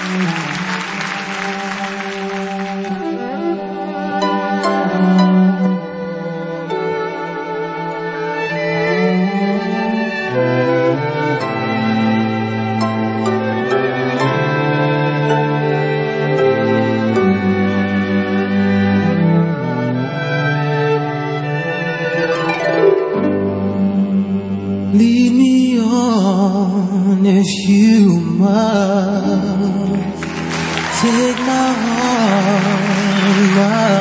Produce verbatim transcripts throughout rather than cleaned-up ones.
Lead me on if you must. Take my heart, my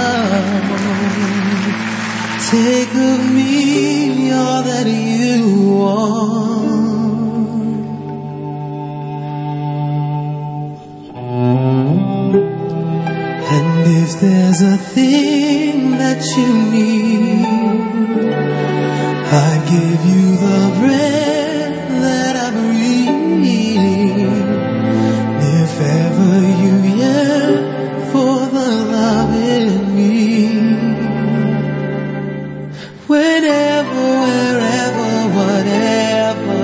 love. Take of me all that you want. And if there's a thing that you need, I give you the breath that I breathe. If ever you yearn for the love in me, whenever, wherever, whatever,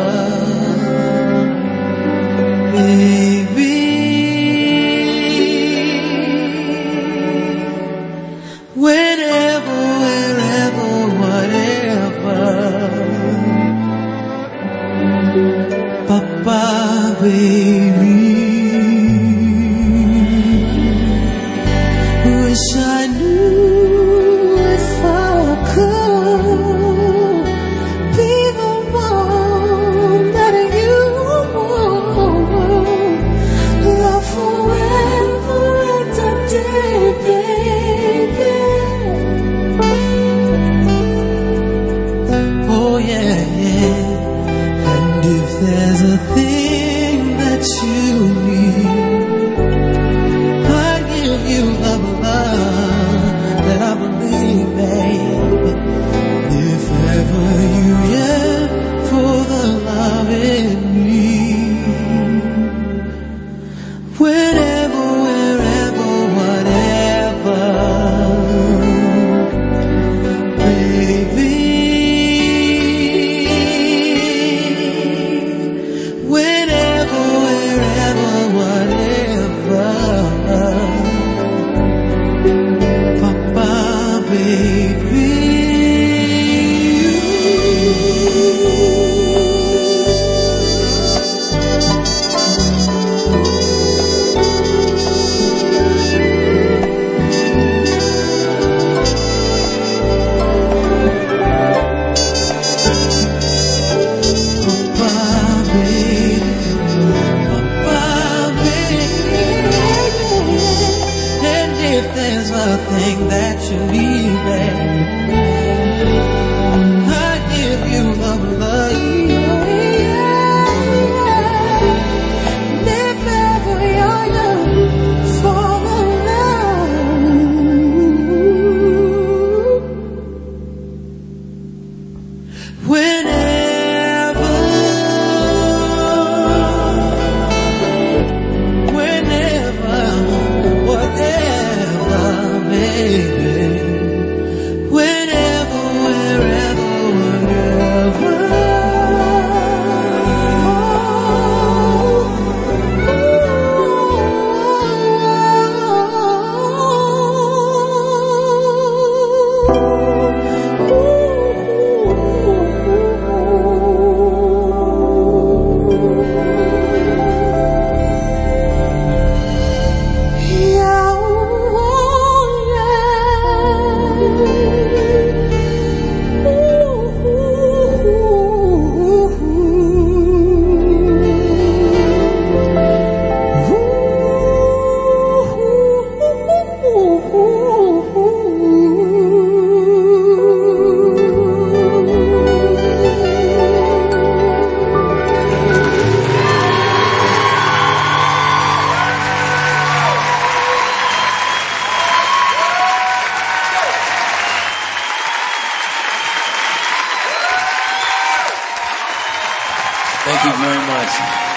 baby, whenever, wherever, whatever, Papa, baby, wish I knew if I could be the one that you want. Love forever and a day, baby. Oh yeah, yeah. And if there's a thing that you need, I give you the love that I believe, babe. If ever you yearn for the love in me, whenever, wherever, whatever, baby, whenever, wherever, whatever, Papa, baby. If there's a thing that you need, babe, I give you the blood. And if ever you're young for the love, whenever, whenever, whatever, baby, whenever, wherever, whatever, Thank you very much.